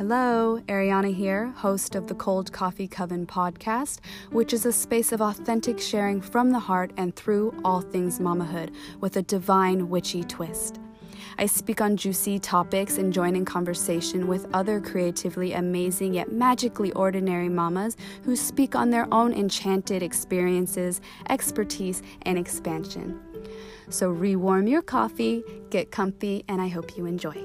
Hello, Ariana here, host of the Cold Coffee Coven podcast, which is a space of authentic sharing from the heart and through all things mamahood with a divine witchy twist. I speak on juicy topics and join in conversation with other creatively amazing yet magically ordinary mamas who speak on their own enchanted experiences, expertise, and expansion. So rewarm your coffee, get comfy, and I hope you enjoy.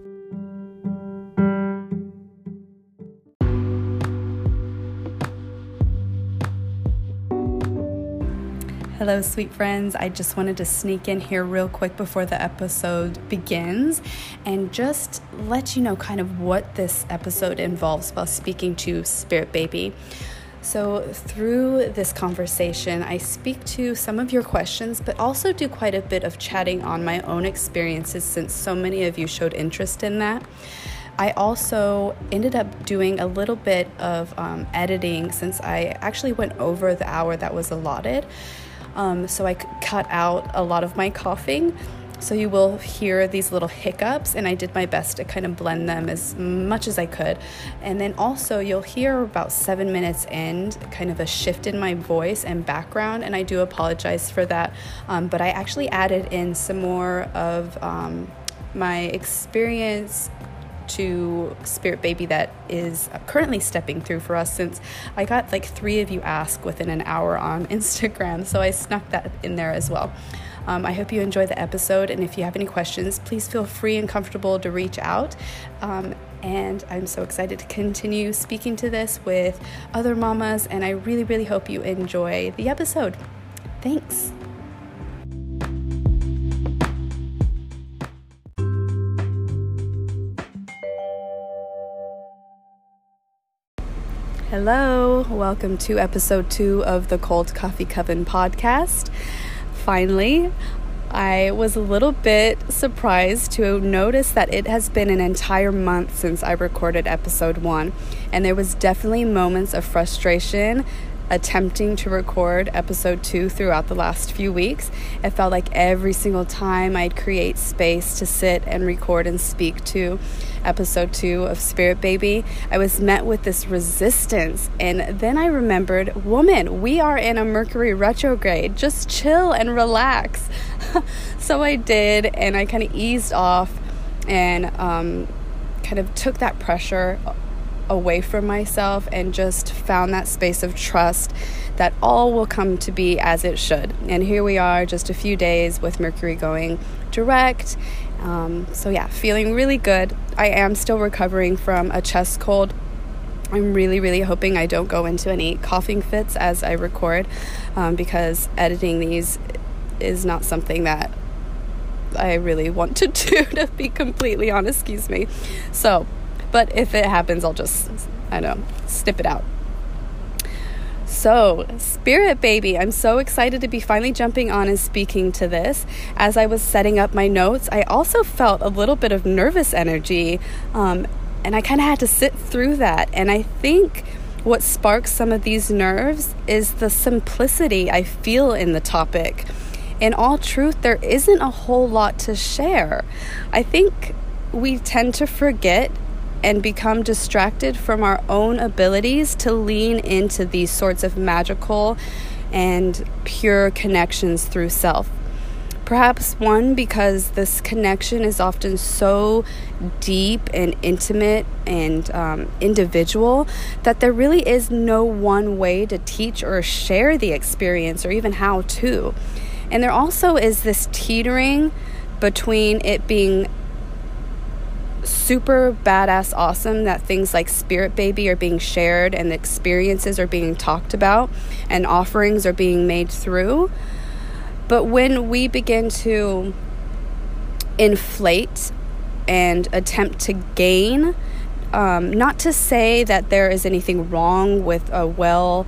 Hello, sweet friends. I just wanted to sneak in here real quick before the episode begins and just let you know kind of what this episode involves while speaking to Spirit Baby. So through this conversation, I speak to some of your questions, but also do quite a bit of chatting on my own experiences since so many of you showed interest in that. I also ended up doing a little bit of editing since I actually went over the hour that was allotted. So I cut out a lot of my coughing. So you will hear these little hiccups, and I did my best to kind of blend them as much as I could. And then also you'll hear about 7 minutes in kind of a shift in my voice and background, and I do apologize for that. But I actually added in some more of my experience to Spirit Baby that is currently stepping through for us, since I got like 3 of you ask within an hour on Instagram, so I snuck that in there as well. I hope you enjoy the episode, and if you have any questions, please feel free and comfortable to reach out. And I'm so excited to continue speaking to this with other mamas, and I really, really hope you enjoy the episode. Thanks. Hello, welcome to episode 2 of the Cold Coffee Coven podcast. Finally, I was a little bit surprised to notice that it has been an entire month since I recorded episode 1, and there was definitely moments of frustration attempting to record episode 2 throughout the last few weeks. It felt like every single time I'd create space to sit and record and speak to episode 2 of Spirit Baby, I was met with this resistance. And then I remembered, woman, we are in a Mercury retrograde. Just chill and relax. So I did, and I kind of eased off and kind of took that pressure away from myself and just found that space of trust that all will come to be as it should. And here we are, just a few days with Mercury going direct. So yeah, feeling really good. I am still recovering from a chest cold. I'm really, really hoping I don't go into any coughing fits as I record, because editing these is not something that I really want to do, to be completely honest, but if it happens, I'll just, snip it out. So, Spirit Baby, I'm so excited to be finally jumping on and speaking to this. As I was setting up my notes, I also felt a little bit of nervous energy, and I kind of had to sit through that. And I think what sparks some of these nerves is the simplicity I feel in the topic. In all truth, there isn't a whole lot to share. I think we tend to forget and become distracted from our own abilities to lean into these sorts of magical and pure connections through self. Perhaps one, because this connection is often so deep and intimate and individual that there really is no one way to teach or share the experience, or even how to. And there also is this teetering between it being super badass awesome that things like Spirit Baby are being shared and the experiences are being talked about and offerings are being made through. But when we begin to inflate and attempt to gain, not to say that there is anything wrong with a well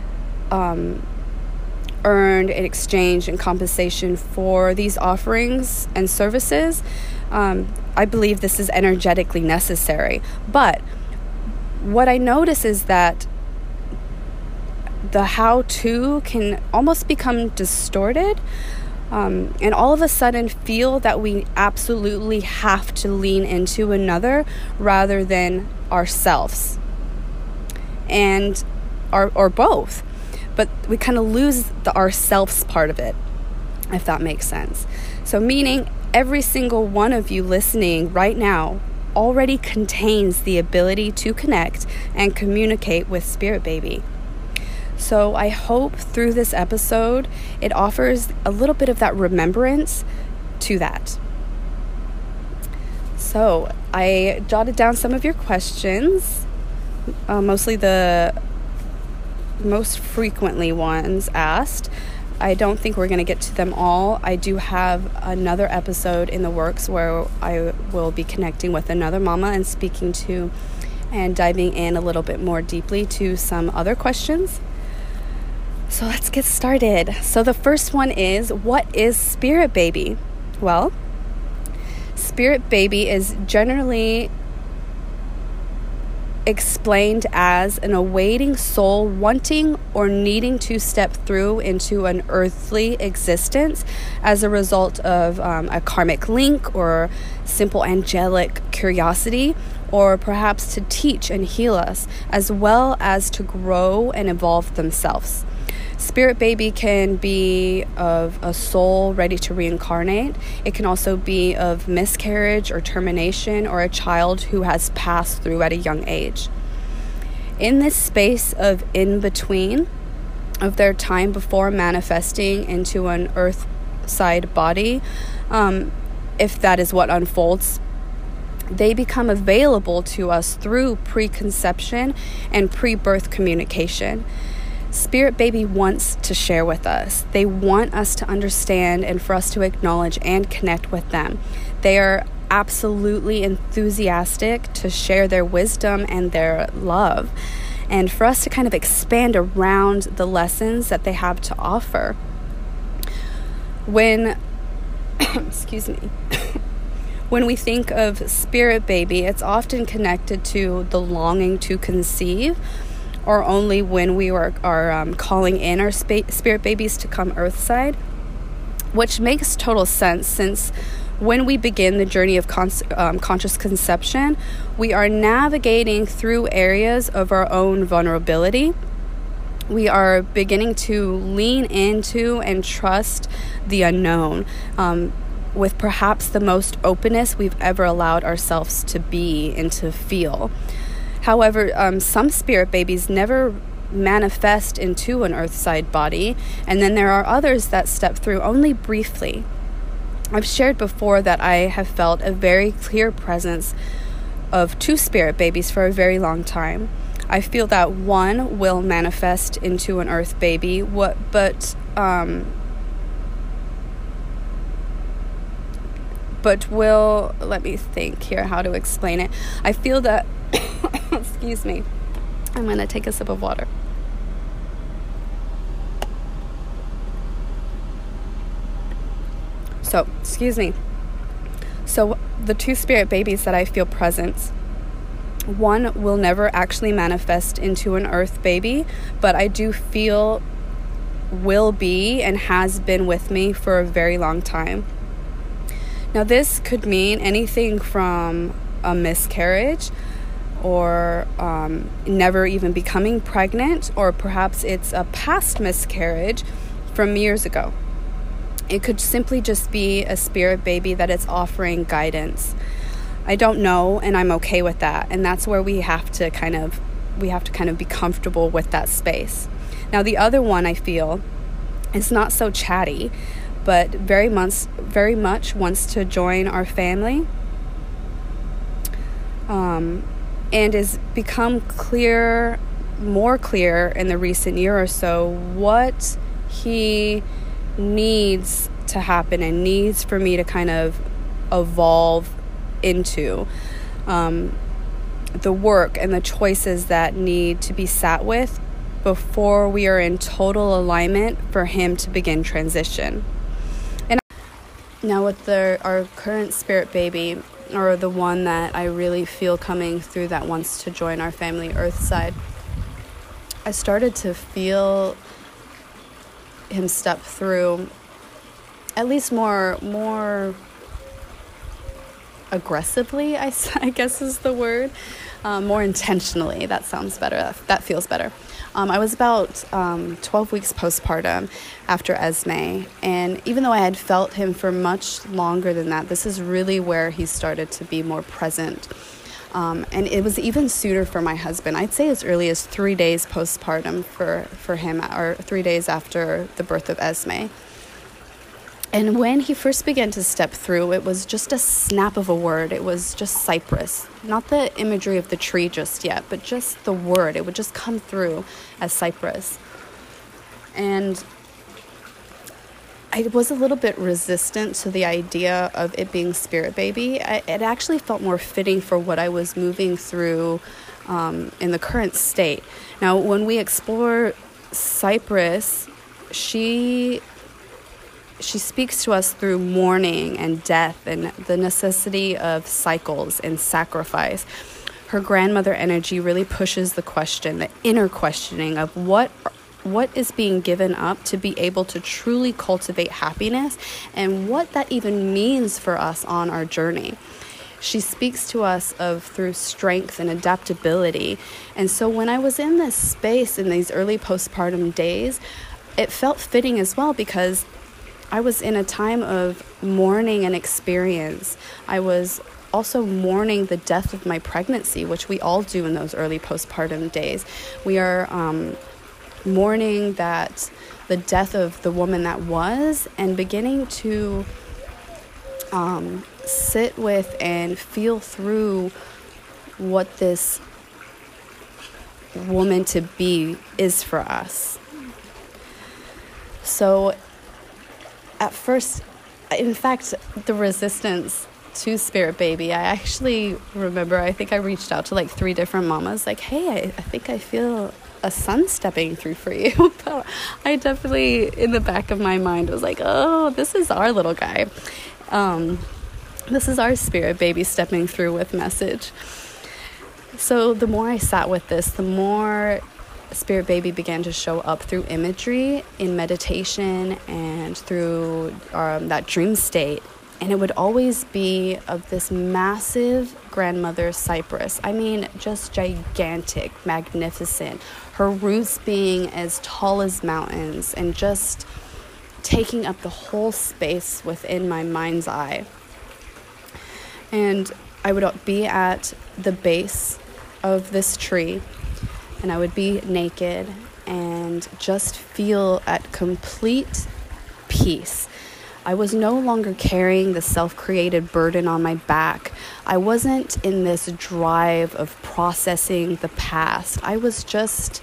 earned in exchange and compensation for these offerings and services, I believe this is energetically necessary. But what I notice is that the how-to can almost become distorted, and all of a sudden feel that we absolutely have to lean into another rather than ourselves, and or both, but we kind of lose the ourselves part of it, if that makes sense. So meaning every single one of you listening right now already contains the ability to connect and communicate with Spirit Baby. So I hope through this episode it offers a little bit of that remembrance to that. So I jotted down some of your questions, mostly the most frequently ones asked. I don't think we're going to get to them all. I do have another episode in the works where I will be connecting with another mama and speaking to and diving in a little bit more deeply to some other questions. So let's get started. So the first one is, what is Spirit Baby? Well, Spirit Baby is generally explained as an awaiting soul wanting or needing to step through into an earthly existence as a result of a karmic link or simple angelic curiosity, or perhaps to teach and heal us, as well as to grow and evolve themselves. Spirit Baby can be of a soul ready to reincarnate. It can also be of miscarriage or termination, or a child who has passed through at a young age. In this space of in-between of their time before manifesting into an earth-side body, if that is what unfolds, they become available to us through preconception and pre-birth communication. Spirit Baby wants to share with us. They want us to understand and for us to acknowledge and connect with them. They are absolutely enthusiastic to share their wisdom and their love, and for us to kind of expand around the lessons that they have to offer. When when we think of Spirit Baby, it's often connected to the longing to conceive, or only when we are calling in our Spirit Babies to come earthside, which makes total sense, since when we begin the journey of conscious conception, we are navigating through areas of our own vulnerability. We are beginning to lean into and trust the unknown, with perhaps the most openness we've ever allowed ourselves to be and to feel. However, some Spirit Babies never manifest into an earthside body, and then there are others that step through only briefly. I've shared before that I have felt a very clear presence of two Spirit Babies for a very long time. I feel that one will manifest into an earth baby, but will, let me think here how to explain it. I feel that excuse me, I'm going to take a sip of water. So, excuse me. So, the two Spirit Babies that I feel present, one will never actually manifest into an earth baby, but I do feel will be and has been with me for a very long time. Now, this could mean anything from a miscarriage, or never even becoming pregnant, or perhaps it's a past miscarriage from years ago. It could simply just be a Spirit Baby that is offering guidance. I don't know, and I'm okay with that. And that's where we have to kind of be comfortable with that space. Now, the other one I feel is not so chatty, but very much wants to join our family. And has become more clear in the recent year or so what he needs to happen and needs for me to kind of evolve into, the work and the choices that need to be sat with before we are in total alignment for him to begin transition. And now with our current Spirit Baby, or the one that I really feel coming through that wants to join our family earthside, I started to feel him step through at least more aggressively, I guess is the word, more intentionally. That sounds better. That feels better. I was about 12 weeks postpartum after Esme, and even though I had felt him for much longer than that, this is really where he started to be more present. And it was even sooner for my husband. I'd say as early as 3 days postpartum for him, or 3 days after the birth of Esme. And when he first began to step through, it was just a snap of a word. It was just cypress. Not the imagery of the tree just yet, but just the word. It would just come through as cypress. And I was a little bit resistant to the idea of it being spirit baby. It actually felt more fitting for what I was moving through in the current state. Now, when we explore Cypress, she speaks to us through mourning and death and the necessity of cycles and sacrifice. Her grandmother energy really pushes the question, the inner questioning of what is being given up to be able to truly cultivate happiness and what that even means for us on our journey. She speaks to us through strength and adaptability. And so when I was in this space in these early postpartum days, it felt fitting as well because I was in a time of mourning and experience. I was also mourning the death of my pregnancy, which we all do in those early postpartum days. We are mourning the death of the woman that was, and beginning to sit with and feel through what this woman to be is for us. So at first, in fact, the resistance to spirit baby, I actually remember, I think I reached out to like 3 different mamas, like, hey, I think I feel a son stepping through for you. But I definitely, in the back of my mind, was like, oh, this is our little guy. This is our spirit baby stepping through with message. So the more I sat with this, the more spirit baby began to show up through imagery in meditation and through that dream state. And it would always be of this massive grandmother cypress. I mean, just gigantic, magnificent. Her roots being as tall as mountains and just taking up the whole space within my mind's eye. And I would be at the base of this tree, and I would be naked and just feel at complete peace. I was no longer carrying the self-created burden on my back. I wasn't in this drive of processing the past. I was just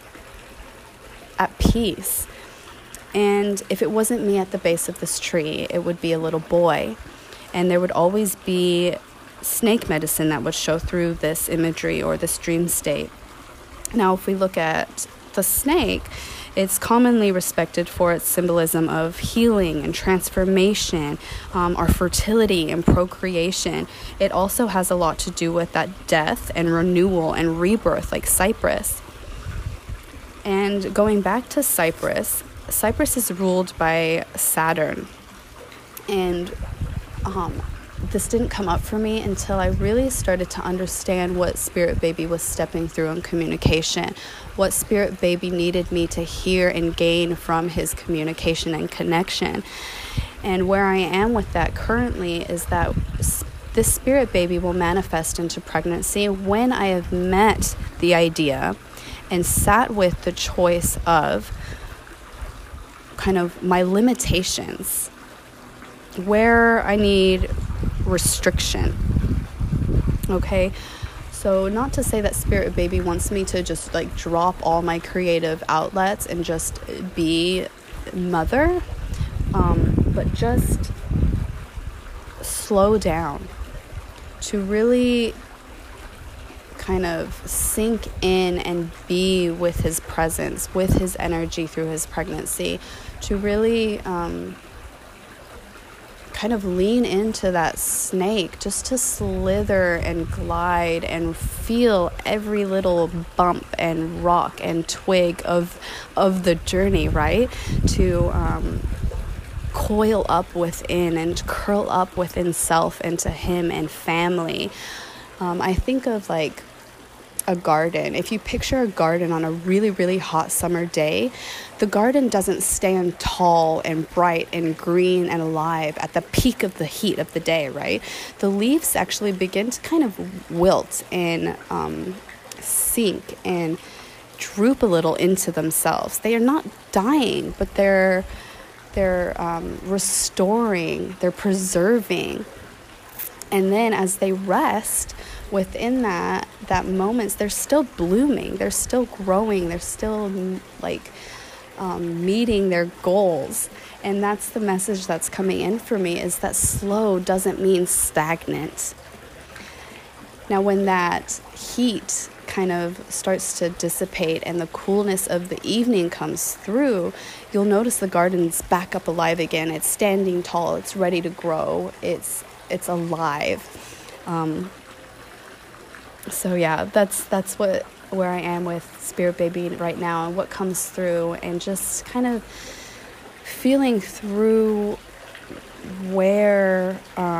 at peace. And if it wasn't me at the base of this tree, it would be a little boy. And there would always be snake medicine that would show through this imagery or this dream state. Now, if we look at the snake, it's commonly respected for its symbolism of healing and transformation, our fertility and procreation. It also has a lot to do with that death and renewal and rebirth, like Cypress. And going back to Cypress, Cypress is ruled by Saturn. And this didn't come up for me until I really started to understand what Spirit Baby was stepping through in communication, what Spirit Baby needed me to hear and gain from his communication and connection. And where I am with that currently is that this Spirit Baby will manifest into pregnancy when I have met the idea and sat with the choice of kind of my limitations, where I need restriction. Okay, so not to say that Spirit Baby wants me to just like drop all my creative outlets and just be mother, but just slow down to really kind of sink in and be with his presence, with his energy through his pregnancy, to really kind of lean into that snake, just to slither and glide and feel every little bump and rock and twig of the journey, right? To coil up within and curl up within self and to him and family. I think of like a garden. If you picture a garden on a really, really hot summer day, the garden doesn't stand tall and bright and green and alive at the peak of the heat of the day, right? The leaves actually begin to kind of wilt and sink and droop a little into themselves. They are not dying, but they're restoring, they're preserving. And then as they rest within that moment, they're still blooming, they're still growing, they're still like meeting their goals. And that's the message that's coming in for me, is that slow doesn't mean stagnant. Now, when that heat kind of starts to dissipate and the coolness of the evening comes through, you'll notice the garden's back up alive again. It's standing tall, it's ready to grow, it's alive. So yeah, that's where I am with Spirit Baby right now, and what comes through, and just kind of feeling through where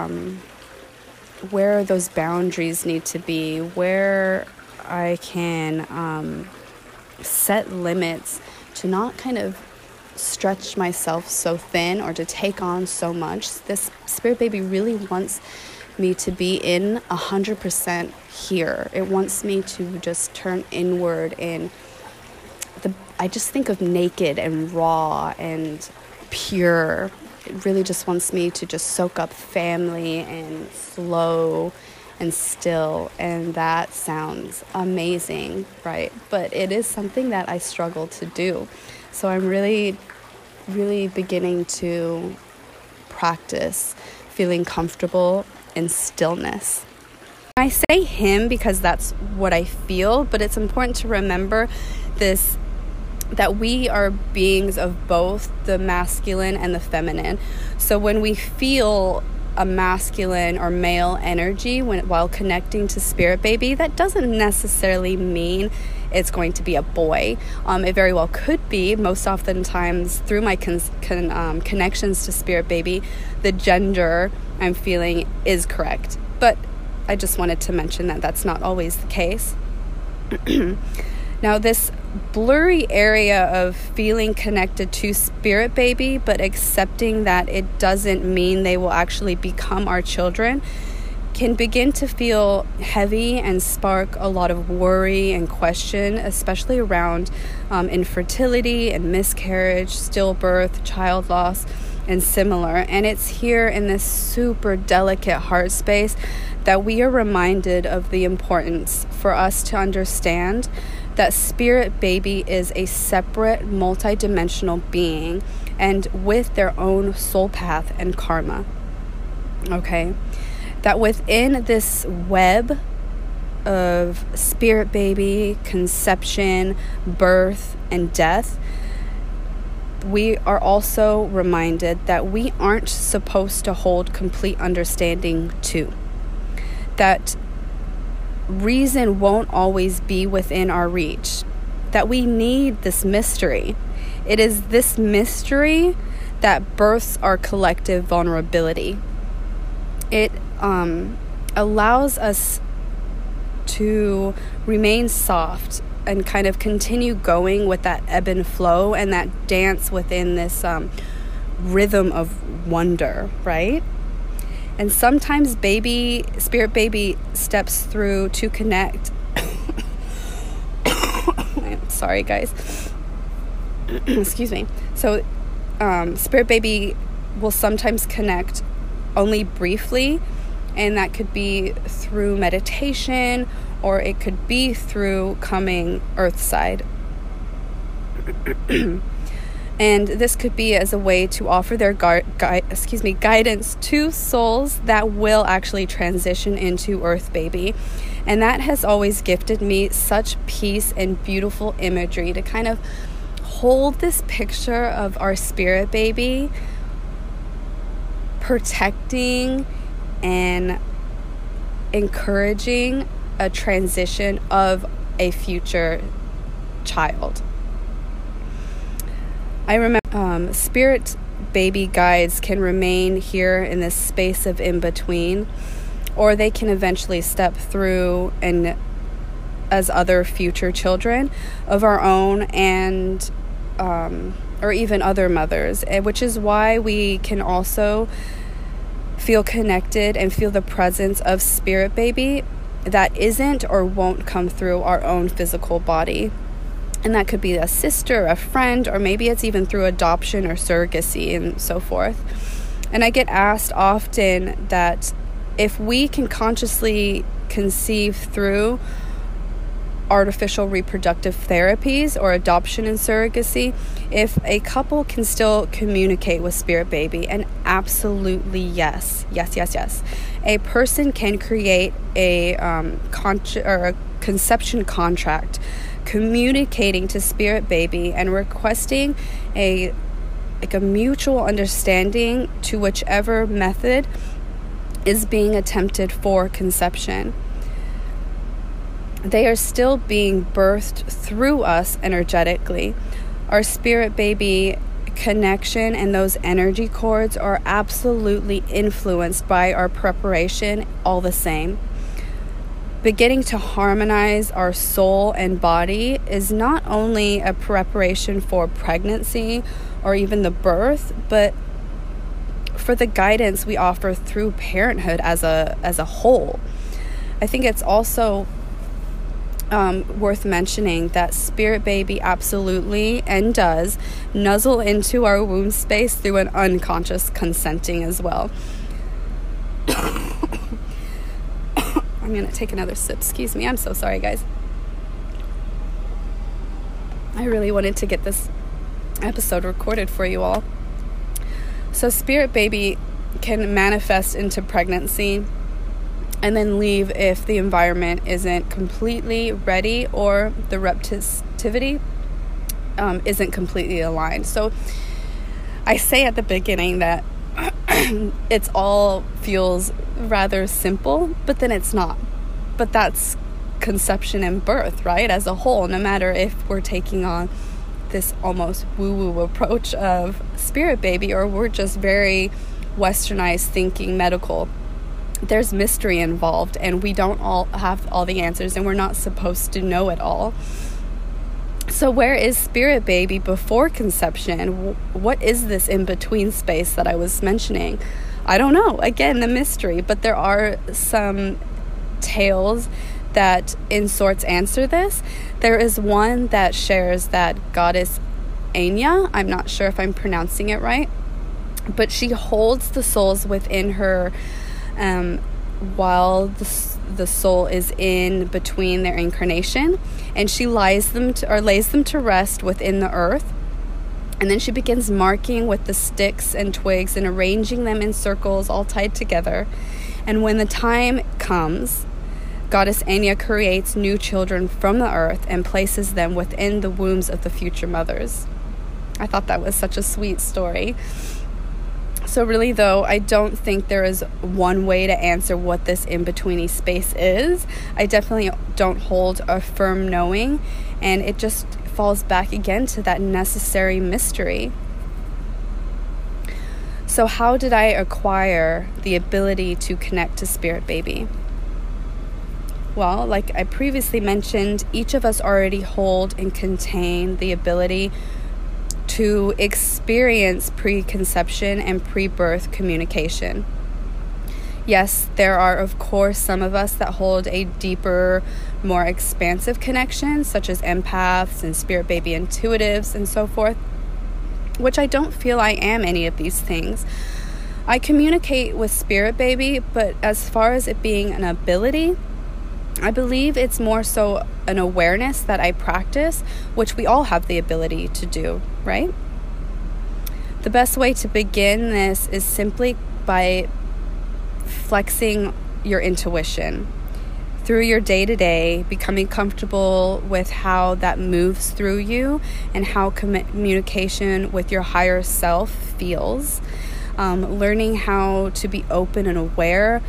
those boundaries need to be, where I can set limits to not kind of stretch myself so thin or to take on so much. This Spirit Baby really wants me to be in 100% here. It wants me to just turn inward, and I just think of naked and raw and pure. It really just wants me to just soak up family and slow and still, and that sounds amazing, right? But it is something that I struggle to do. So I'm really, really beginning to practice feeling comfortable in stillness. I say him because that's what I feel, but it's important to remember this, that we are beings of both the masculine and the feminine. So when we feel a masculine or male energy while connecting to Spirit Baby, that doesn't necessarily mean it's going to be a boy. It very well could be. Most oftentimes through my connections to Spirit Baby, the gender I'm feeling is correct. But I just wanted to mention that that's not always the case. Now, this blurry area of feeling connected to Spirit Baby, but accepting that it doesn't mean they will actually become our children, can begin to feel heavy and spark a lot of worry and question, especially around infertility and miscarriage, stillbirth, child loss, and similar. And it's here in this super delicate heart space that we are reminded of the importance for us to understand that Spirit Baby is a separate, multidimensional being, and with their own soul path and karma. Okay? That within this web of Spirit Baby, conception, birth, and death, we are also reminded that we aren't supposed to hold complete understanding to. That reason won't always be within our reach. That we need this mystery. It is this mystery that births our collective vulnerability. It allows us to remain soft and kind of continue going with that ebb and flow and that dance within this rhythm of wonder, right? And sometimes Spirit Baby steps through to connect. I'm sorry, guys. Excuse me. So Spirit Baby will sometimes connect only briefly, and that could be through meditation, or it could be through coming earthside. And this could be as a way to offer their guidance to souls that will actually transition into Earth Baby. And that has always gifted me such peace and beautiful imagery to kind of hold this picture of our Spirit Baby protecting and encouraging a transition of a future child. I remember Spirit baby guides can remain here in this space of in-between, or they can eventually step through and as other future children of our own and or even other mothers, which is why we can also feel connected and feel the presence of spirit baby that isn't or won't come through our own physical body. And that could be a sister, a friend, or maybe it's even through adoption or surrogacy and so forth. And I get asked often that if we can consciously conceive through artificial reproductive therapies or adoption and surrogacy, if a couple can still communicate with spirit baby. And absolutely yes. A person can create a conception contract communicating to spirit baby and requesting a mutual understanding to whichever method is being attempted for conception. They are still being birthed through us energetically. Our spirit baby connection and those energy cords are absolutely influenced by our preparation all the same. Beginning to harmonize our soul and body is not only a preparation for pregnancy or even the birth, but for the guidance we offer through parenthood as a whole. I think it's also worth mentioning that spirit baby absolutely and does nuzzle into our womb space through an unconscious consenting as well. I'm going to take another sip. Excuse me. I'm so sorry, guys. I really wanted to get this episode recorded for you all. So spirit baby can manifest into pregnancy and then leave if the environment isn't completely ready or the receptivity isn't completely aligned. So I say at the beginning that it's all feels rather simple, but then it's not. But that's conception and birth, right? As a whole, no matter if we're taking on this almost woo-woo approach of spirit baby or we're just very westernized thinking medical. There's mystery involved, and we don't all have all the answers, and we're not supposed to know it all. So where is spirit baby before conception? What is this in-between space that I was mentioning? I don't know. Again, the mystery. But there are some tales that in sorts answer this. There is one that shares that goddess Anya, I'm not sure if I'm pronouncing it right, but she holds the souls within her while the soul is in between their incarnation, and she lays them to rest within the earth, and then she begins marking with the sticks and twigs and arranging them in circles all tied together. And when the time comes, Goddess Anya creates new children from the earth and places them within the wombs of the future mothers. I thought that was such a sweet story. So really, though, I don't think there is one way to answer what this in-betweeny space is. I definitely don't hold a firm knowing, and it just falls back again to that necessary mystery. So how did I acquire the ability to connect to spirit baby? Well, like I previously mentioned, each of us already hold and contain the ability to experience preconception and pre-birth communication. Yes, there are, of course, some of us that hold a deeper, more expansive connection, such as empaths and spirit baby intuitives and so forth, which I don't feel I am any of these things. I communicate with spirit baby, but as far as it being an ability, I believe it's more so an awareness that I practice, which we all have the ability to do, right? The best way to begin this is simply by flexing your intuition through your day-to-day, becoming comfortable with how that moves through you and how communication with your higher self feels, learning how to be open and aware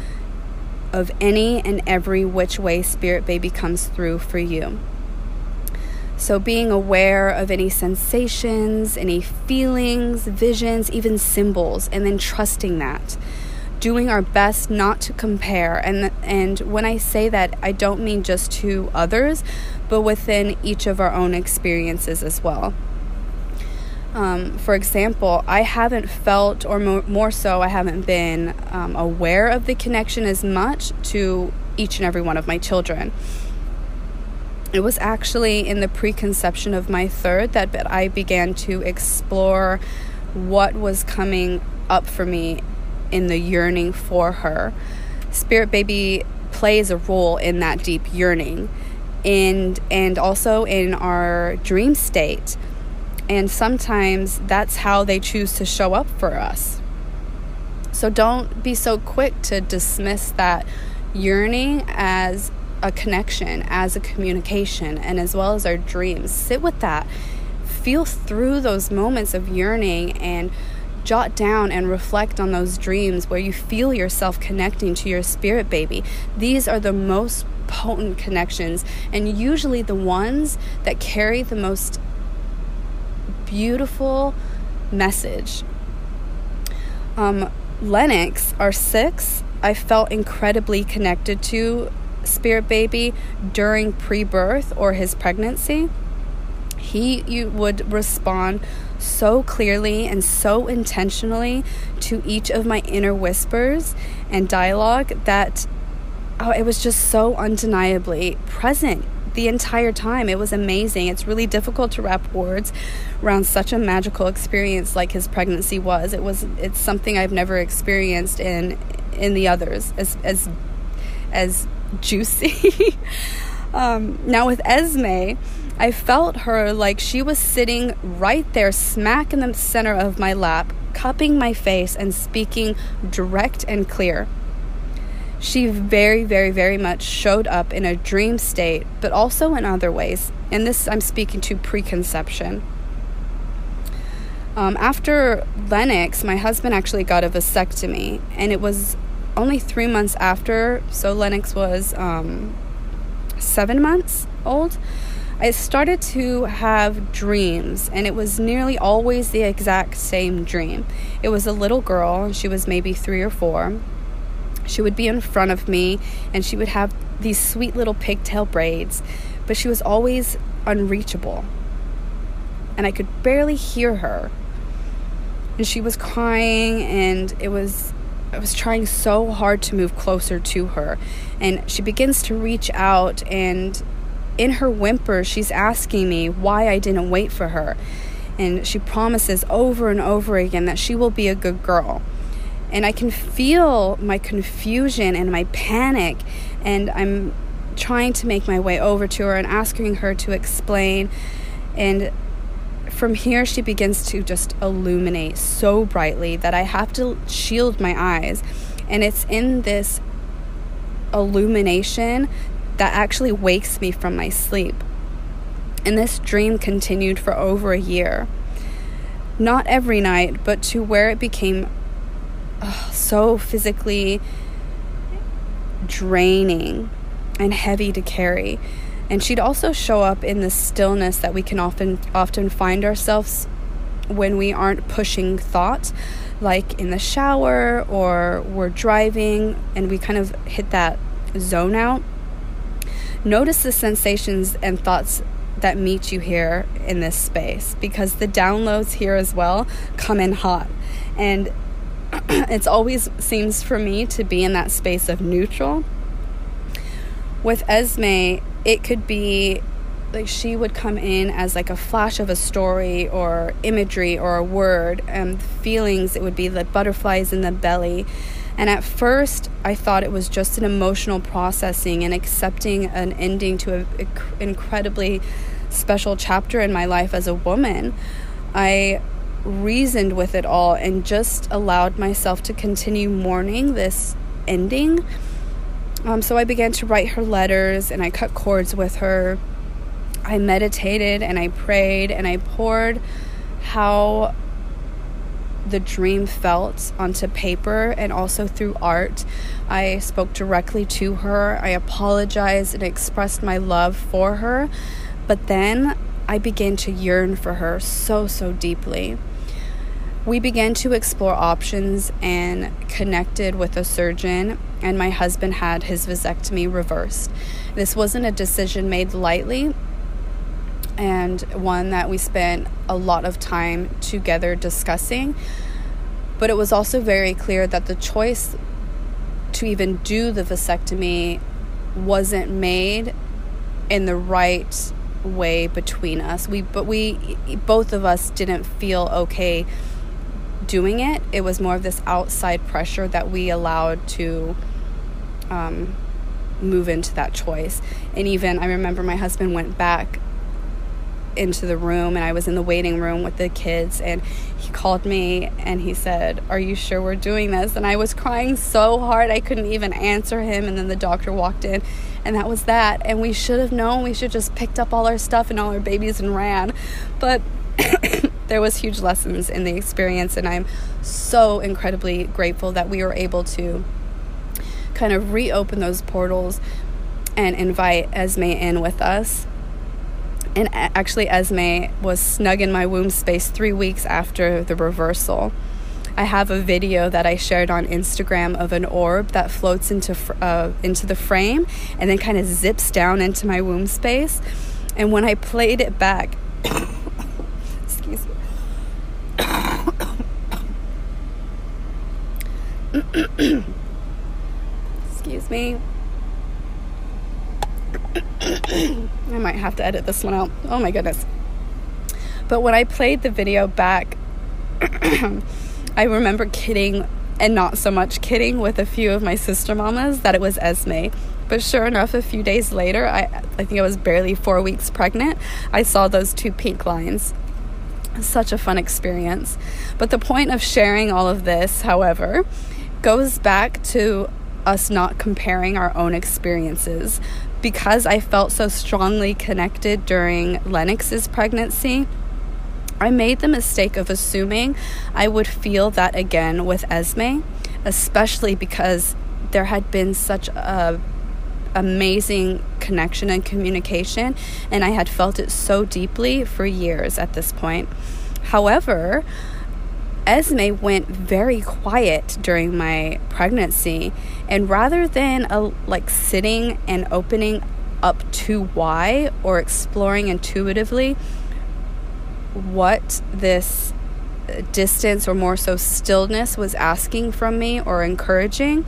of any and every which way spirit baby comes through for you. So being aware of any sensations, any feelings, visions, even symbols, and then trusting that. Doing our best not to compare. And when I say that, I don't mean just to others, but within each of our own experiences as well. For example, I haven't felt, or more so, I haven't been aware of the connection as much to each and every one of my children. It was actually in the preconception of my third that I began to explore what was coming up for me in the yearning for her. Spirit baby plays a role in that deep yearning and also in our dream state. And sometimes that's how they choose to show up for us. So don't be so quick to dismiss that yearning as a connection, as a communication, and as well as our dreams. Sit with that. Feel through those moments of yearning and jot down and reflect on those dreams where you feel yourself connecting to your spirit baby. These are the most potent connections, and usually the ones that carry the most beautiful message. Lennox, our 6, I felt incredibly connected to spirit baby during pre-birth or his pregnancy. You would respond so clearly and so intentionally to each of my inner whispers and dialogue that it was just so undeniably present the entire time. It was amazing. It's really difficult to wrap words around such a magical experience like his pregnancy was. It's something I've never experienced in the others as juicy. Now with Esme, I felt her like she was sitting right there smack in the center of my lap, cupping my face and speaking direct and clear. She very, very, very much showed up in a dream state, but also in other ways. And this I'm speaking to preconception. After Lennox, my husband actually got a vasectomy, and it was only 3 months after, so Lennox was 7 months old. I started to have dreams, and it was nearly always the exact same dream. It was a little girl, she was maybe 3 or 4. She would be in front of me, and she would have these sweet little pigtail braids, but she was always unreachable, and I could barely hear her. And she was crying, and I was trying so hard to move closer to her. And she begins to reach out, and in her whimper, she's asking me why I didn't wait for her. And she promises over and over again that she will be a good girl. And I can feel my confusion and my panic, and I'm trying to make my way over to her and asking her to explain. And from here, she begins to just illuminate so brightly that I have to shield my eyes. And it's in this illumination that actually wakes me from my sleep. And this dream continued for over a year. Not every night, but to where it became so physically draining and heavy to carry. And she'd also show up in the stillness that we can often find ourselves when we aren't pushing thought, like in the shower or we're driving and we kind of hit that zone out. Notice the sensations and thoughts that meet you here in this space, because the downloads here as well come in hot. And it's always seems for me to be in that space of neutral. With Esme, it could be like she would come in as like a flash of a story or imagery or a word, and feelings, it would be like butterflies in the belly. And at first, I thought it was just an emotional processing and accepting an ending to an incredibly special chapter in my life as a woman. I reasoned with it all and just allowed myself to continue mourning this ending. So I began to write her letters, and I cut cords with her. I meditated and I prayed, and I poured how the dream felt onto paper and also through art. I spoke directly to her. I apologized and expressed my love for her. But then I began to yearn for her so, so deeply. We began to explore options and connected with a surgeon, and my husband had his vasectomy reversed. This wasn't a decision made lightly, and one that we spent a lot of time together discussing, but it was also very clear that the choice to even do the vasectomy wasn't made in the right way between us. But we both of us didn't feel okay doing it. It was more of this outside pressure that we allowed to move into that choice. And even I remember my husband went back into the room, and I was in the waiting room with the kids, and he called me and he said, "Are you sure we're doing this?" And I was crying so hard I couldn't even answer him. And then the doctor walked in, and that was that. And we should have known. We should just picked up all our stuff and all our babies and ran. But there was huge lessons in the experience, and I'm so incredibly grateful that we were able to kind of reopen those portals and invite Esme in with us. And actually, Esme was snug in my womb space 3 weeks after the reversal. I have a video that I shared on Instagram of an orb that floats into the frame and then kind of zips down into my womb space. And when I played it back, excuse me. Excuse me. I might have to edit this one out. Oh my goodness. But when I played the video back, I remember kidding and not so much kidding with a few of my sister mamas that it was Esme. But sure enough, a few days later, I think I was barely 4 weeks pregnant, I saw those 2 pink lines. Such a fun experience. But the point of sharing all of this, however, goes back to us not comparing our own experiences. Because I felt so strongly connected during Lennox's pregnancy, I made the mistake of assuming I would feel that again with Esme, especially because there had been such a amazing connection and communication, and I had felt it so deeply for years at this point. However, Esme went very quiet during my pregnancy, and rather than sitting and opening up to why or exploring intuitively what this distance or more so stillness was asking from me or encouraging,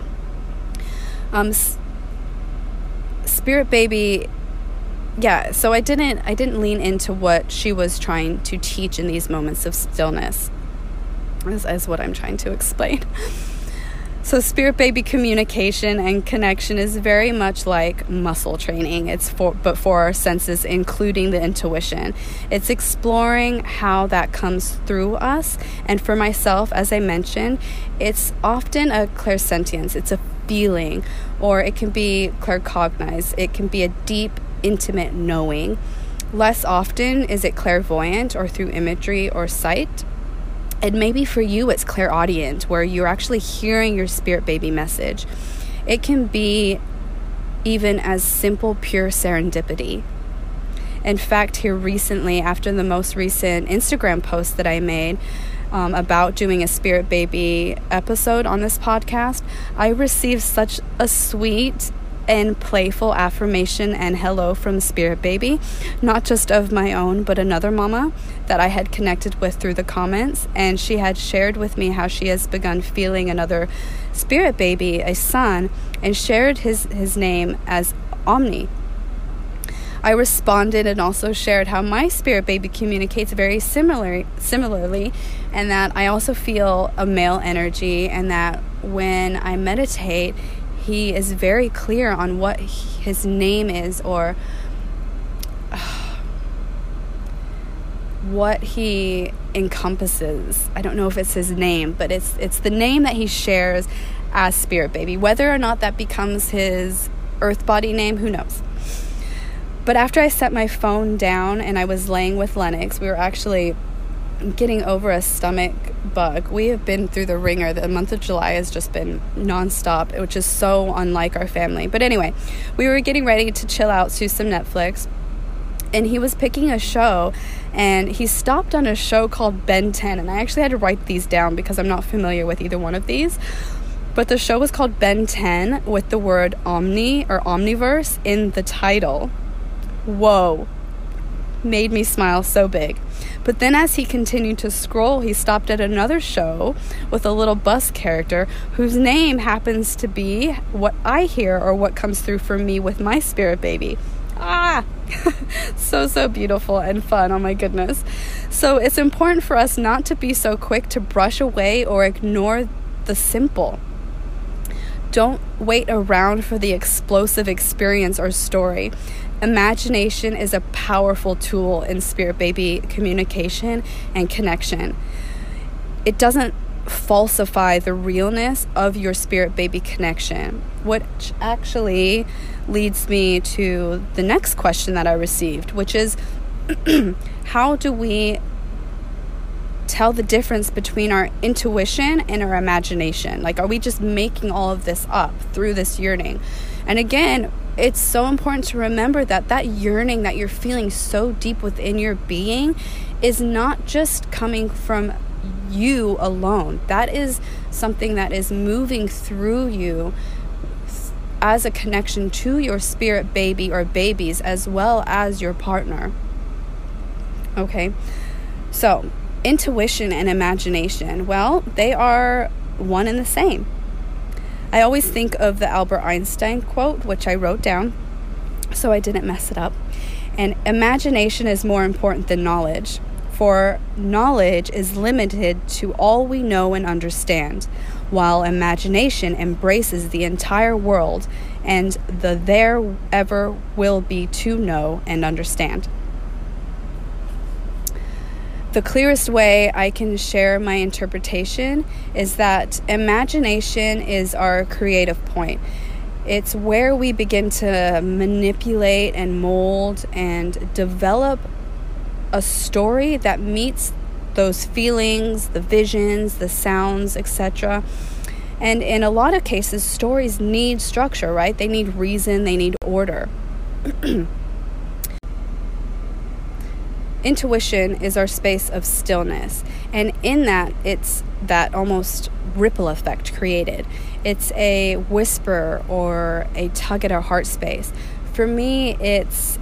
Spirit Baby, so I didn't lean into what she was trying to teach in these moments of stillness. Is what I'm trying to explain. So Spirit Baby communication and connection is very much like muscle training. But for our senses, including the intuition. It's exploring how that comes through us. And for myself, as I mentioned, it's often a clairsentience. It's a feeling, or it can be claircognized. It can be a deep, intimate knowing. Less often is it clairvoyant or through imagery or sight. And maybe for you, it's clairaudient, where you're actually hearing your Spirit Baby message. It can be even as simple, pure serendipity. In fact, here recently, after the most recent Instagram post that I made about doing a Spirit Baby episode on this podcast, I received such a sweet and playful affirmation and hello from Spirit Baby, not just of my own, but another mama that I had connected with through the comments. And she had shared with me how she has begun feeling another Spirit Baby, a son, and shared his name as Omni. I responded and also shared how my Spirit Baby communicates very similarly, and that I also feel a male energy, and that when I meditate, he is very clear on what his name is, or what he encompasses. I don't know if it's his name, but it's the name that he shares as Spirit Baby. Whether or not that becomes his earth body name, who knows? But after I set my phone down and I was laying with Lennox, we were actually getting over a stomach bug. We have been through the ringer. The month of July has just been nonstop, which is so unlike our family. But anyway, we were getting ready to chill out, to some Netflix, and he was picking a show, and he stopped on a show called Ben 10, and I actually had to write these down because I'm not familiar with either one of these, but the show was called Ben 10 with the word omni or omniverse in the title. Whoa, made me smile so big. But then as he continued to scroll, he stopped at another show with a little bus character whose name happens to be what I hear or what comes through for me with my spirit baby. So beautiful and fun. Oh my goodness. So it's important for us not to be so quick to brush away or ignore the simple. Don't wait around for the explosive experience or story. Imagination is a powerful tool in spirit baby communication and connection. It doesn't falsify the realness of your spirit baby connection, which actually leads me to the next question that I received, which is how do we tell the difference between our intuition and our imagination? Like, are we just making all of this up through this yearning? And again, it's so important to remember that yearning that you're feeling so deep within your being is not just coming from you alone. That is something that is moving through you as a connection to your spirit baby or babies, as well as your partner. Okay, so intuition and imagination, well, they are one and the same. I always think of the Albert Einstein quote, which I wrote down so I didn't mess it up. And imagination is more important than knowledge, for knowledge is limited to all we know and understand, while imagination embraces the entire world and the there ever will be to know and understand. The clearest way I can share my interpretation is that imagination is our creative point. It's where we begin to manipulate and mold and develop a story that meets those feelings, the visions, the sounds, etc. And in a lot of cases, stories need structure, right? They need reason, they need order. Intuition is our space of stillness, and in that, it's that almost ripple effect created. It's a whisper or a tug at our heart space. For me, it's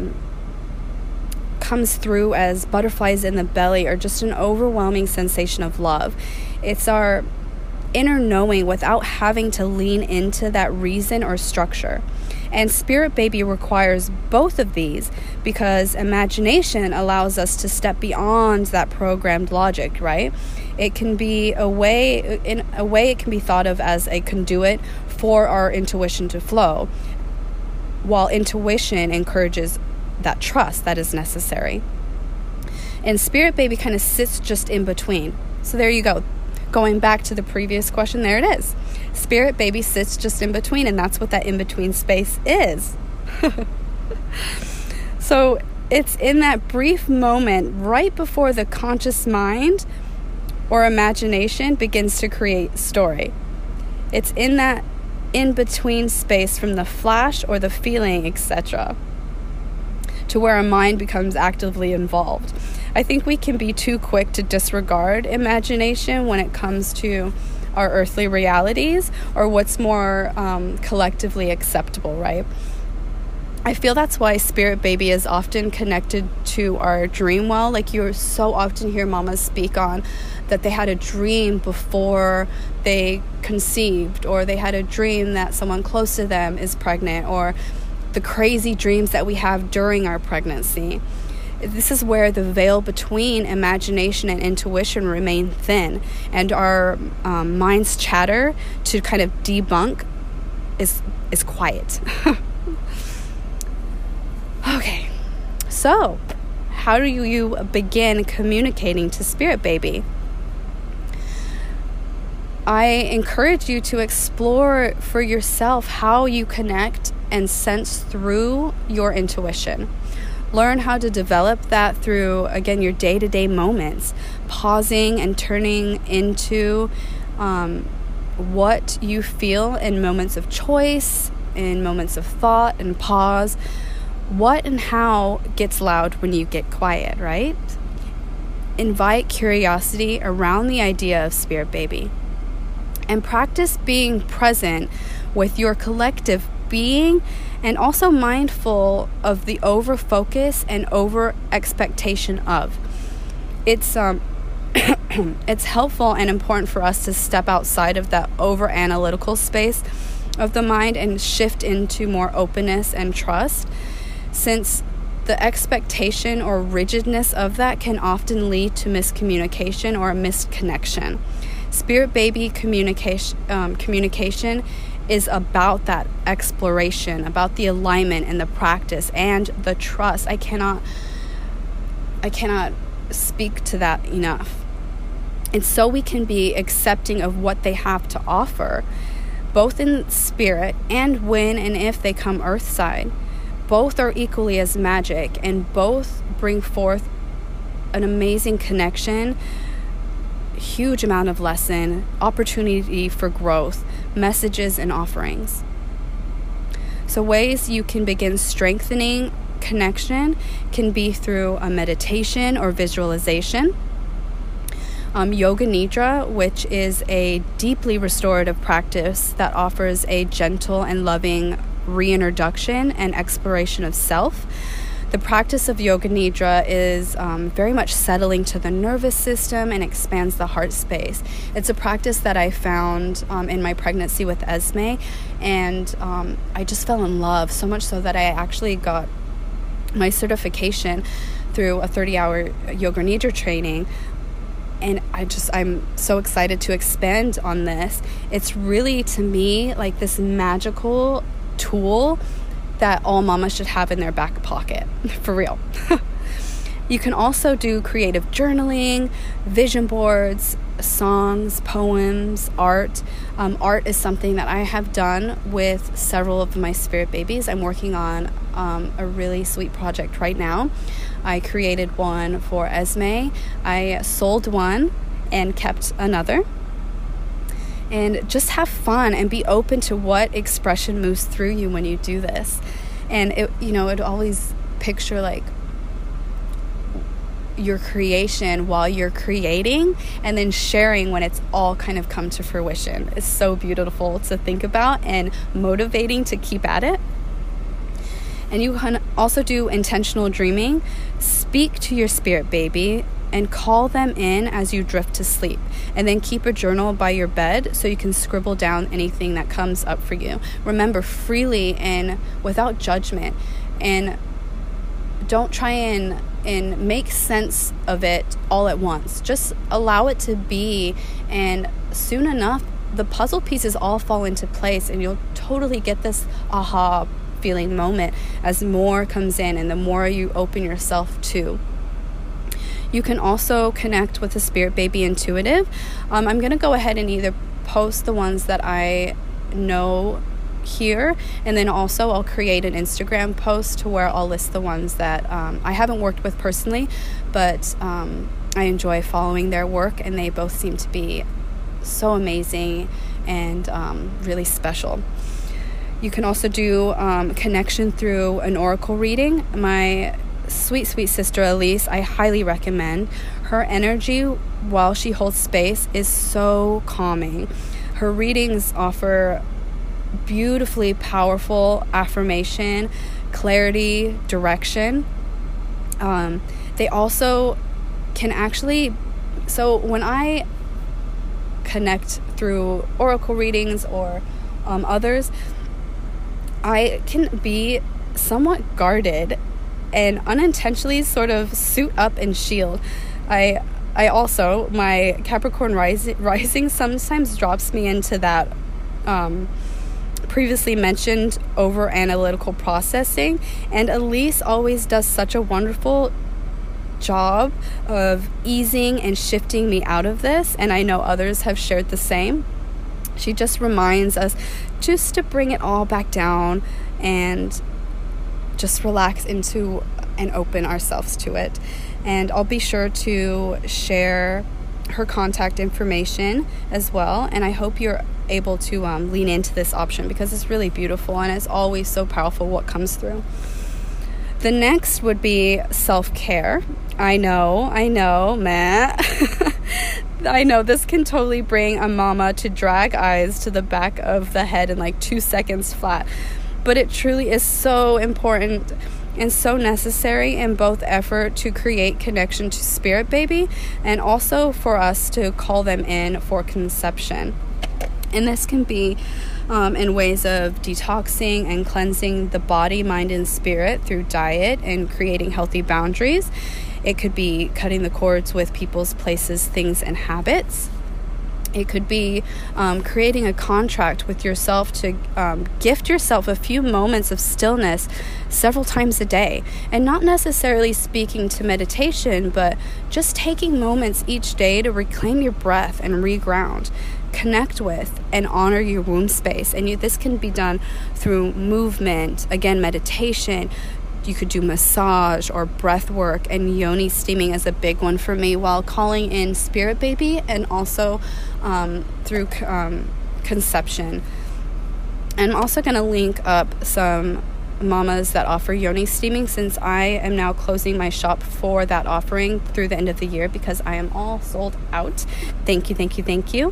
comes through as butterflies in the belly or just an overwhelming sensation of love. It's our inner knowing without having to lean into that reason or structure. And Spirit Baby requires both of these because imagination allows us to step beyond that programmed logic, right? It can be in a way it can be thought of as a conduit for our intuition to flow, while intuition encourages that trust that is necessary. And Spirit Baby kind of sits just in between. So there you go. Going back to the previous question, there it is. Spirit Baby sits just in between, and that's what that in-between space is. So it's in that brief moment right before the conscious mind or imagination begins to create story. It's in that in-between space from the flash or the feeling, etc., to where our mind becomes actively involved. I think we can be too quick to disregard imagination when it comes to our earthly realities or what's more collectively acceptable, right? I feel that's why Spirit Baby is often connected to our dream well. Like, you so often hear mamas speak on that they had a dream before they conceived, or they had a dream that someone close to them is pregnant, or the crazy dreams that we have during our pregnancy. This is where the veil between imagination and intuition remain thin, and our mind's chatter to kind of debunk is quiet. Okay, so how do you begin communicating to Spirit Baby? I encourage you to explore for yourself how you connect and sense through your intuition. Learn how to develop that through, again, your day-to-day moments, pausing and turning into what you feel in moments of choice, in moments of thought and pause, What and how gets loud when you get quiet, right? Invite curiosity around the idea of spirit baby, and practice being present with your collective being, and also mindful of the over focus and over expectation of. It's it's helpful and important for us to step outside of that over analytical space of the mind and shift into more openness and trust, since the expectation or rigidness of that can often lead to miscommunication or a misconnection. Spirit baby communication is about that exploration, about the alignment and the practice and the trust. I cannot speak to that enough. And so we can be accepting of what they have to offer, both in spirit and when and if they come earthside. Both are equally as magic, and both bring forth an amazing connection, huge amount of lesson, opportunity for growth, messages and offerings. So ways you can begin strengthening connection can be through a meditation or visualization. Yoga Nidra, which is a deeply restorative practice that offers a gentle and loving reintroduction and exploration of self. The practice of Yoga Nidra is very much settling to the nervous system and expands the heart space. It's a practice that I found in my pregnancy with Esme, and I just fell in love, so much so that I actually got my certification through a 30-hour Yoga Nidra training. And I'm so excited to expand on this. It's really, to me, like this magical tool that all mamas should have in their back pocket, for real. You can also do creative journaling, vision boards, songs, poems, art. Art is something that I have done with several of my spirit babies. I'm working on a really sweet project right now. I created one for Esme. I sold one and kept another. And just have fun and be open to what expression moves through you when you do this. And it always picture like your creation while you're creating, and then sharing when it's all kind of come to fruition. It's so beautiful to think about and motivating to keep at it. And you can also do intentional dreaming. Speak to your spirit baby and call them in as you drift to sleep. And then keep a journal by your bed so you can scribble down anything that comes up for you. Remember, freely and without judgment. And don't try and make sense of it all at once. Just allow it to be, and soon enough, the puzzle pieces all fall into place, and you'll totally get this aha feeling moment as more comes in and the more you open yourself to. You can also connect with a spirit baby intuitive. I'm going to go ahead and either post the ones that I know here, and then also I'll create an Instagram post to where I'll list the ones that I haven't worked with personally, but I enjoy following their work, and they both seem to be so amazing and really special. You can also do connection through an oracle reading. My sweet sister Elise, I highly recommend. Her energy while she holds space is so calming. Her readings offer beautifully powerful affirmation, clarity, direction. They also can actually, so when I connect through oracle readings or others, I can be somewhat guarded and unintentionally sort of suit up and shield. I also, my Capricorn rising sometimes drops me into that previously mentioned over analytical processing, and Elise always does such a wonderful job of easing and shifting me out of this, and I know others have shared the same. She just reminds us just to bring it all back down and just relax into and open ourselves to it. And I'll be sure to share her contact information as well, and I hope you're able to lean into this option, because it's really beautiful and it's always so powerful what comes through. The next would be self-care. I know, man. I know this can totally bring a mama to drag eyes to the back of the head in like 2 seconds flat. But it truly is so important and so necessary in both effort to create connection to spirit baby and also for us to call them in for conception. And this can be in ways of detoxing and cleansing the body, mind, and spirit through diet and creating healthy boundaries. It could be cutting the cords with people's, places, things, and habits. It could be creating a contract with yourself to gift yourself a few moments of stillness several times a day. And not necessarily speaking to meditation, but just taking moments each day to reclaim your breath and reground. Connect with and honor your womb space. And this can be done through movement, again, meditation. You could do massage or breath work, and yoni steaming is a big one for me, while calling in spirit baby and also through conception. And I'm also going to link up some mamas that offer yoni steaming, since I am now closing my shop for that offering through the end of the year because I am all sold out. Thank you.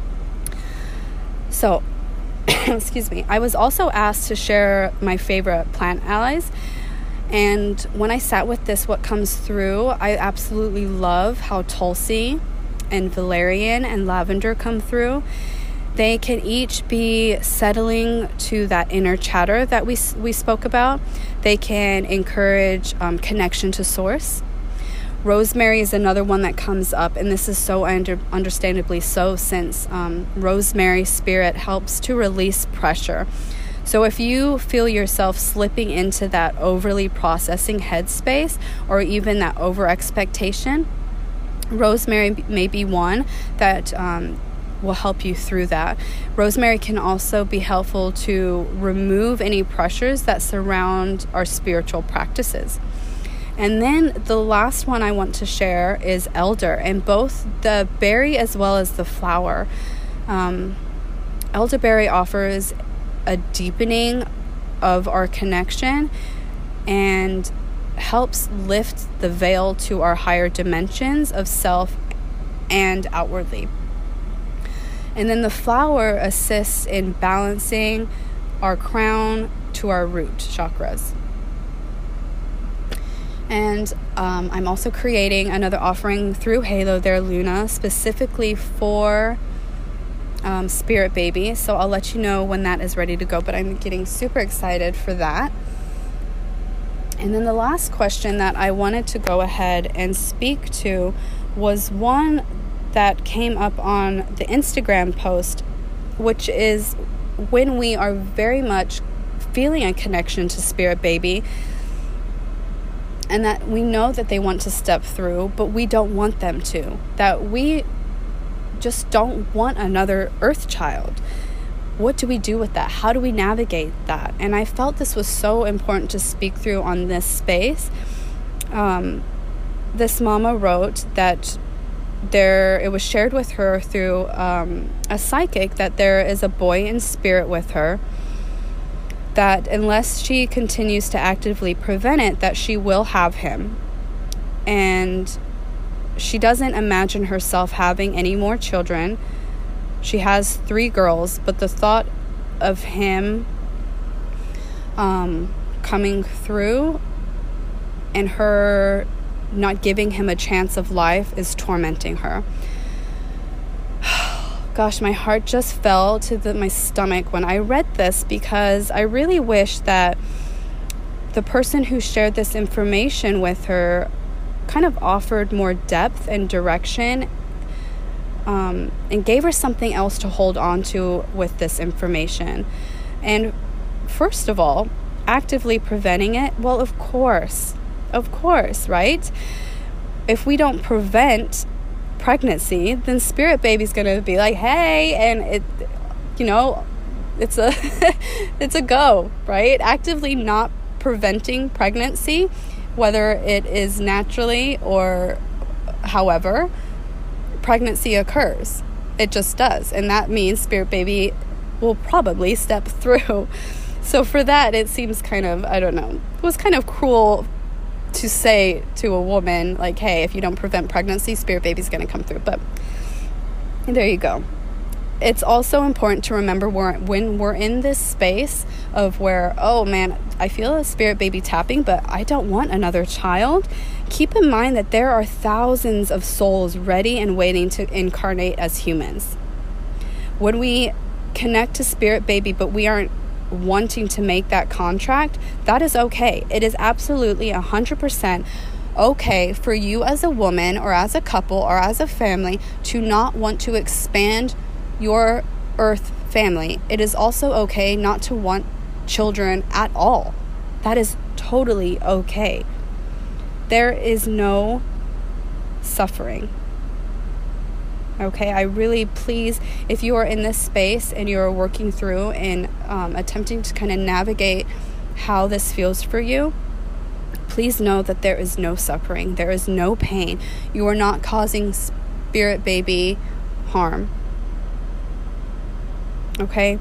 So, excuse me. I was also asked to share my favorite plant allies. And when I sat with this, what comes through, I absolutely love how Tulsi and valerian and lavender come through. They can each be settling to that inner chatter that we spoke about. They can encourage connection to source. Rosemary is another one that comes up, and this is so understandably so, since rosemary spirit helps to release pressure. So if you feel yourself slipping into that overly processing headspace or even that over expectation, rosemary may be one that will help you through that. Rosemary can also be helpful to remove any pressures that surround our spiritual practices. And then the last one I want to share is elder, and both the berry as well as the flower. Elderberry offers a deepening of our connection and helps lift the veil to our higher dimensions of self and outwardly. And then the flower assists in balancing our crown to our root chakras. And I'm also creating another offering through Halo there, Luna, specifically for spirit baby. So I'll let you know when that is ready to go, but I'm getting super excited for that. And then the last question that I wanted to go ahead and speak to was one that came up on the Instagram post, which is when we are very much feeling a connection to spirit baby, and that we know that they want to step through, but we don't want them to. That we just don't want another earth child. What do we do with that? How do we navigate that? And I felt this was so important to speak through on this space. This mama wrote that it was shared with her through a psychic that there is a boy in spirit with her, that unless she continues to actively prevent it, that she will have him. And she doesn't imagine herself having any more children. She has 3 girls, but the thought of him coming through and her not giving him a chance of life is tormenting her. Gosh, my heart just fell to my stomach when I read this, because I really wish that the person who shared this information with her kind of offered more depth and direction, and gave her something else to hold on to with this information. And first of all, actively preventing it, well, of course, right? If we don't prevent pregnancy, then spirit baby's gonna be like, hey, and it's a go, right? Actively not preventing pregnancy, whether it is naturally or however, pregnancy occurs. It just does. And that means spirit baby will probably step through. So for that, it seems kind of, I don't know, it was kind of cruel to say to a woman, like, hey, if you don't prevent pregnancy, spirit baby's going to come through. But there you go. It's also important to remember when we're in this space of where, oh man, I feel a spirit baby tapping, but I don't want another child. Keep in mind that there are thousands of souls ready and waiting to incarnate as humans. When we connect to spirit baby, but we aren't wanting to make that contract, that is okay. It is absolutely 100% okay for you as a woman or as a couple or as a family to not want to expand your earth family. It is also okay not to want children at all. That is totally okay. There is no suffering. Okay, I really, please, if you are in this space and you're working through and attempting to kind of navigate how this feels for you, please know that there is no suffering. There is no pain. You are not causing spirit baby harm. Okay?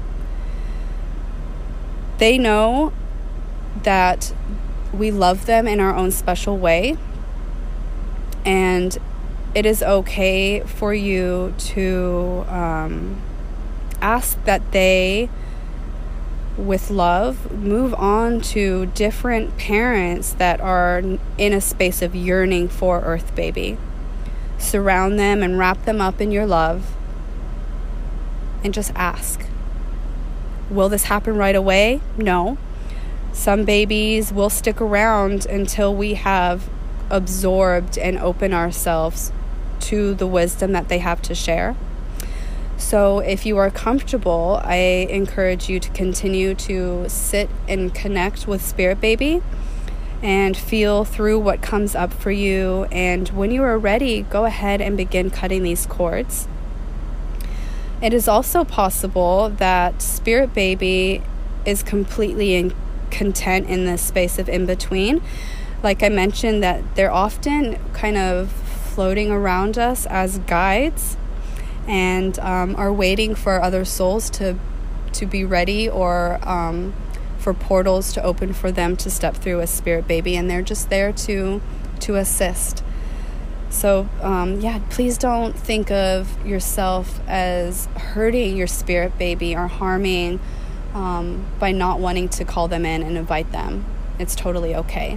They know that we love them in our own special way, and it is okay for you to ask that they, with love, move on to different parents that are in a space of yearning for Earth Baby. Surround them and wrap them up in your love, and just ask. Will this happen right away? No. Some babies will stick around until we have absorbed and opened ourselves to the wisdom that they have to share. So if you are comfortable, I encourage you to continue to sit and connect with Spirit Baby and feel through what comes up for you. And when you are ready, go ahead and begin cutting these cords. It is also possible that Spirit Baby is completely content in this space of in-between. Like I mentioned, that they're often kind of floating around us as guides and are waiting for other souls to be ready, or for portals to open for them to step through as Spirit Baby, and they're just there to assist. So, please don't think of yourself as hurting your Spirit Baby or harming by not wanting to call them in and invite them. It's totally okay.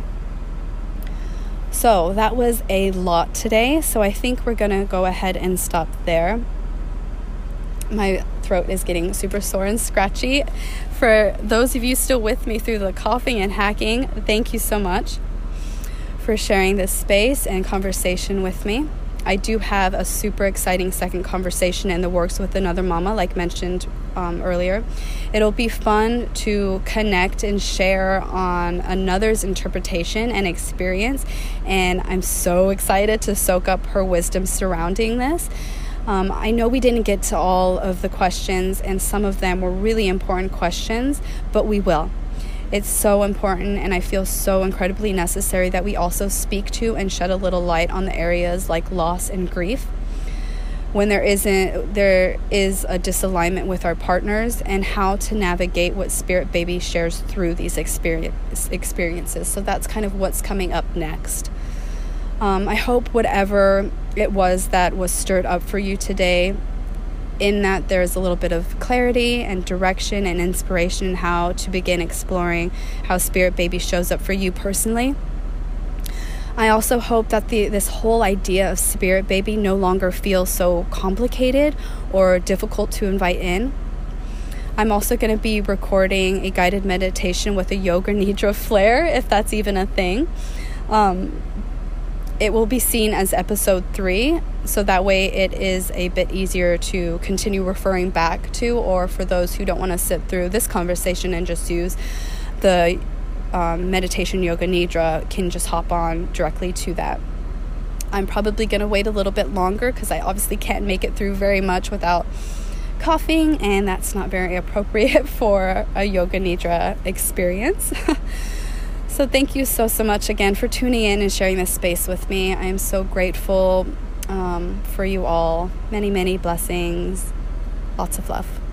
So that was a lot today, so I think we're going to go ahead and stop there. My throat is getting super sore and scratchy. For those of you still with me through the coughing and hacking, thank you so much for sharing this space and conversation with me. I do have a super exciting second conversation in the works with another mama, like mentioned earlier. It'll be fun to connect and share on another's interpretation and experience, and I'm so excited to soak up her wisdom surrounding this. I know we didn't get to all of the questions, and some of them were really important questions, but we will. It's so important, and I feel so incredibly necessary that we also speak to and shed a little light on the areas like loss and grief, when there is a disalignment with our partners, and how to navigate what Spirit Baby shares through these experiences. So that's kind of what's coming up next. I hope whatever it was that was stirred up for you today, in that there's a little bit of clarity and direction and inspiration in how to begin exploring how Spirit Baby shows up for you personally. I also hope that this whole idea of Spirit Baby no longer feels so complicated or difficult to invite in. I'm also going to be recording a guided meditation with a Yoga Nidra flare, if that's even a thing. It will be seen as episode 3, so that way it is a bit easier to continue referring back to, or for those who don't want to sit through this conversation and just use the meditation Yoga Nidra, can just hop on directly to that. I'm probably going to wait a little bit longer because I obviously can't make it through very much without coughing, and that's not very appropriate for a Yoga Nidra experience. So thank you so much again for tuning in and sharing this space with me. I am so grateful for you all. Many, many blessings. Lots of love.